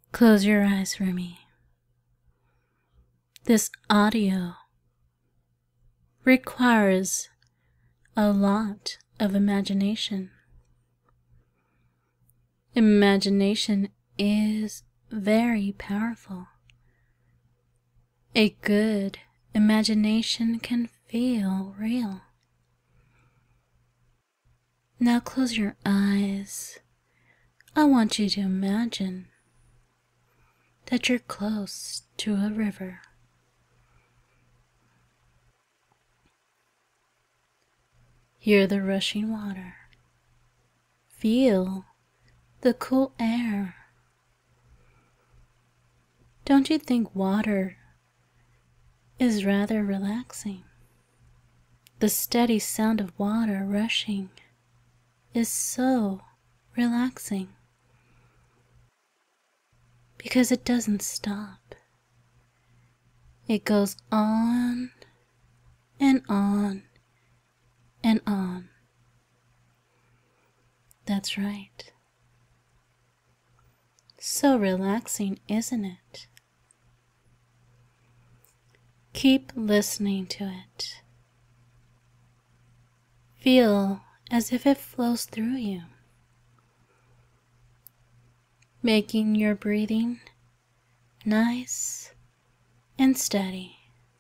Close your eyes for me. This audio requires a lot of imagination. Imagination is very powerful. A good imagination can feel real. Now close your eyes. I want you to imagine that you're close to a river. Hear the rushing water. Feel the cool air. Don't you think water is rather relaxing? The steady sound of water rushing is so relaxing because it doesn't stop. It goes on and on and on. That's right. So relaxing, isn't it? Keep listening to it. Feel as if it flows through you, making your breathing nice and steady,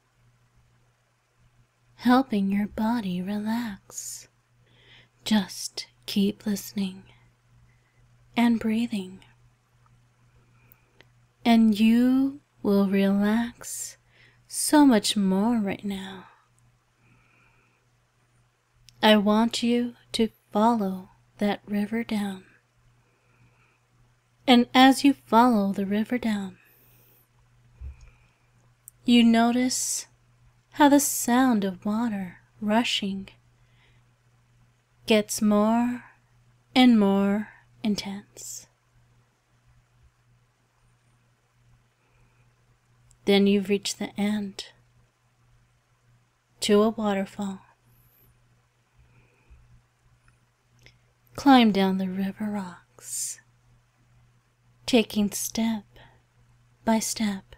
helping your body relax. Just keep listening and breathing, and you will relax so much more right now. I want you to follow that river down. And as you follow the river down, you notice how the sound of water rushing gets more and more intense. Then you've reached the end to a waterfall. Climb down the river rocks, taking step by step,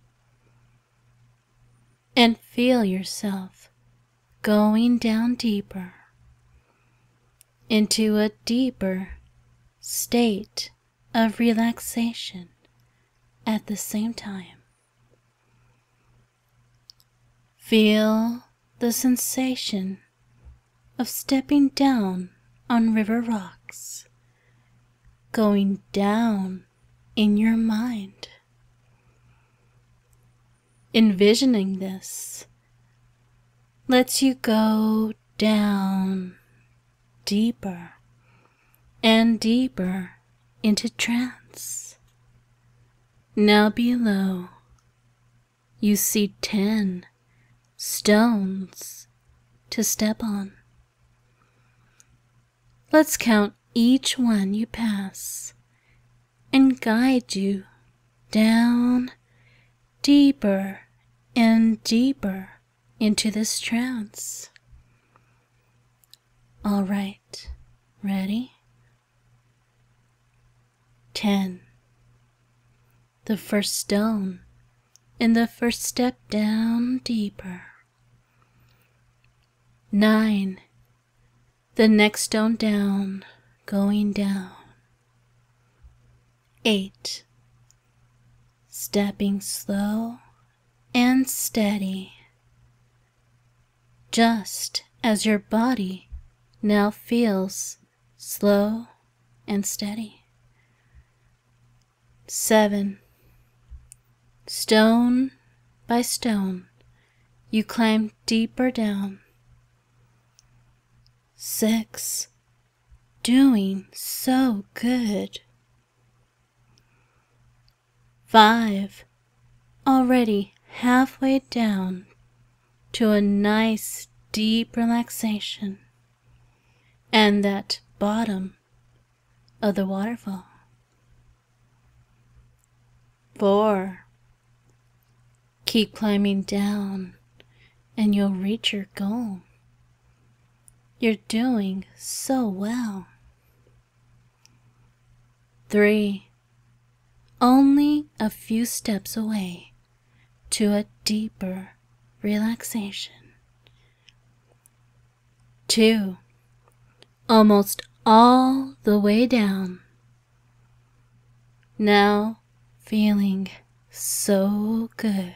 and feel yourself going down deeper into a deeper state of relaxation at the same time. Feel the sensation of stepping down on river rocks, going down in your mind. Envisioning this lets you go down deeper and deeper into trance. Now below, you see 10 stones to step on. Let's count each one you pass and guide you down deeper and deeper into this trance. All right, ready? 10. The first stone in the first step down deeper. 9. The next stone down, going down. 8. Stepping slow and steady, just as your body now feels slow and steady. 7. Stone by stone, you climb deeper down. 6. Doing so good. 5. Already halfway down to a nice deep relaxation and that bottom of the waterfall. 4. Keep climbing down and you'll reach your goal. You're doing so well. 3. only a few steps away to a deeper relaxation. 2, almost all the way down. Now feeling so good,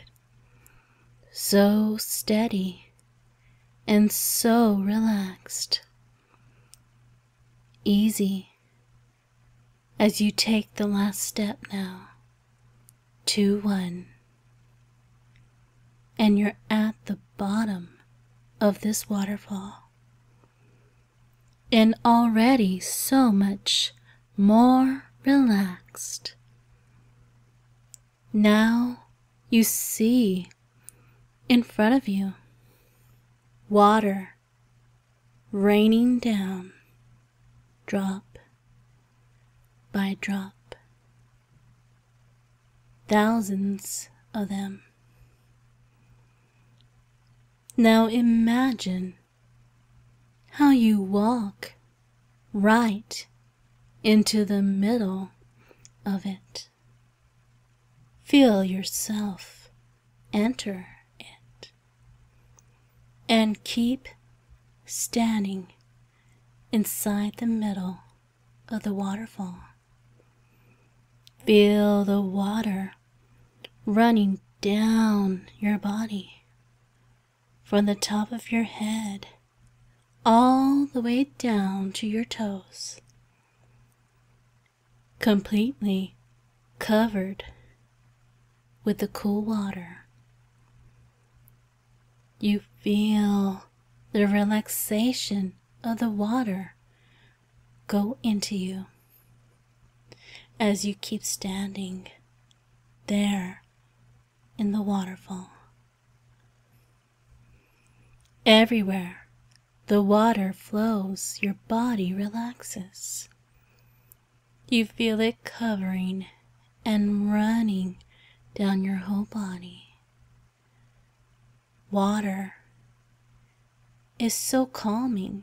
so steady, and so relaxed. Easy as you take the last step now. 2, 1. And you're at the bottom of this waterfall. And already so much more relaxed. Now you see in front of you water raining down, drop by drop. Thousands of them. Now imagine how you walk right into the middle of it. Feel yourself enter it and keep standing inside the middle of the waterfall. Feel the water running down your body from the top of your head all the way down to your toes, completely covered with the cool water. You feel the relaxation of the water go into you as you keep standing there in the waterfall. Everywhere the water flows, your body relaxes. You feel it covering and running down your whole body. Water is so calming.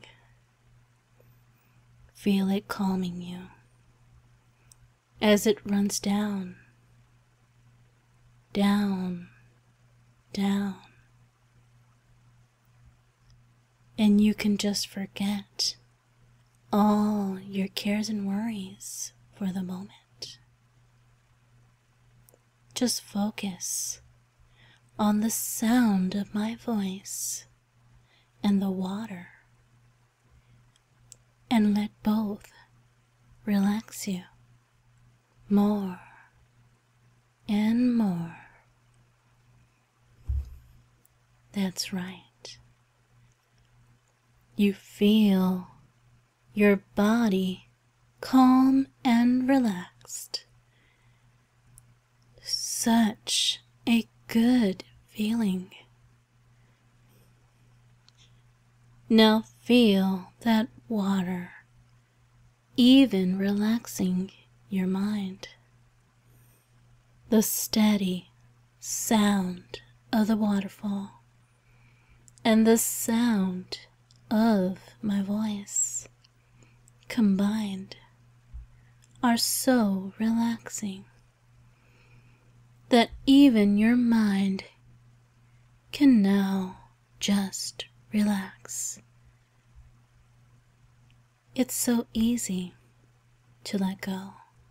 Feel it calming you as it runs down, down, down. And you can just forget all your cares and worries for the moment. Just focus on the sound of my voice and the water, and let both relax you more and more. That's right. You feel your body calm and relaxed. Such a good feeling. Now feel that water even relaxing your mind. The steady sound of the waterfall and the sound of my voice combined are so relaxing that even your mind can now just relax. It's so easy to let go.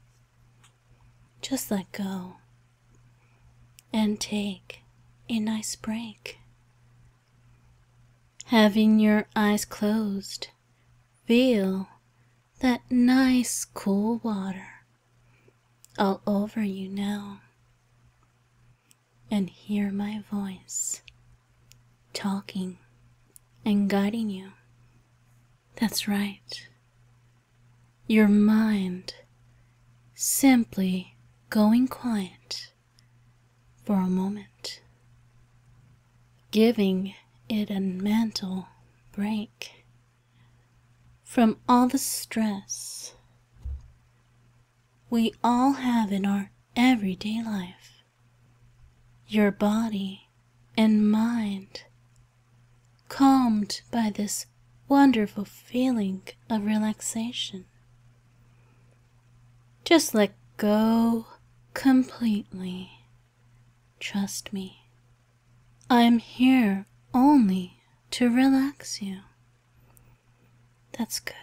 Just let go and take a nice break. Having your eyes closed, feel that nice cool water all over you now, and hear my voice talking and guiding you. That's right. Your mind simply going quiet for a moment, giving it a mental break from all the stress we all have in our everyday life. Your body and mind calmed by this wonderful feeling of relaxation. Just let go completely. Trust me. I'm here only to relax you. That's good.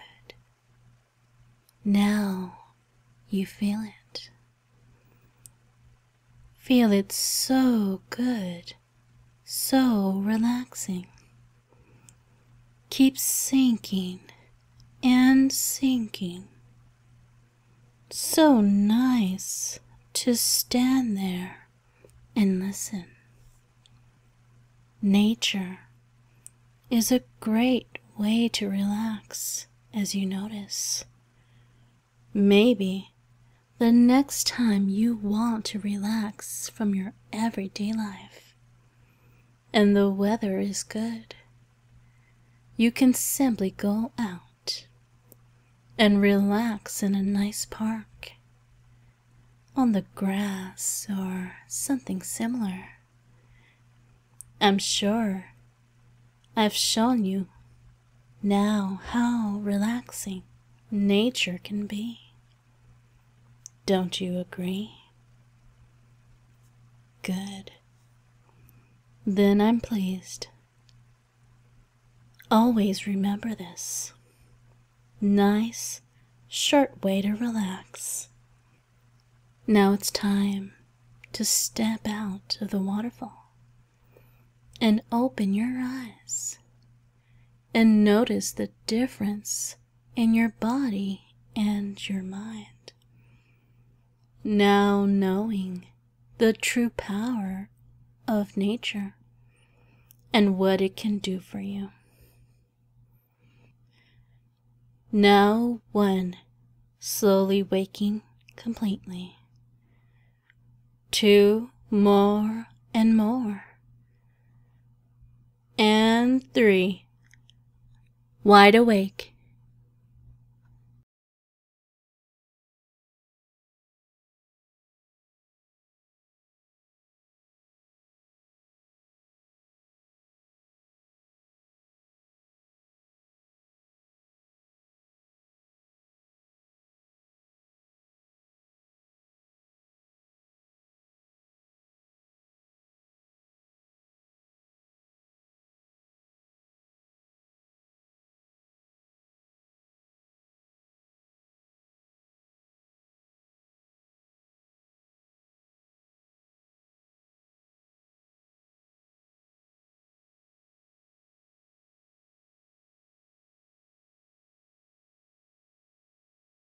Now you feel it. Feel it so good, so relaxing. Keep sinking and sinking. So nice to stand there and listen. Nature is a great way to relax, as you notice. Maybe the next time you want to relax from your everyday life and the weather is good, you can simply go out and relax in a nice park, on the grass or something similar. I'm sure I've shown you now how relaxing nature can be. Don't you agree? Good. Then I'm pleased. Always remember this. Nice, short way to relax. Now it's time to step out of the waterfall and open your eyes and notice the difference in your body and your mind. Now knowing the true power of nature and what it can do for you. Now 1, slowly waking completely. 2, more and more. And 3, wide awake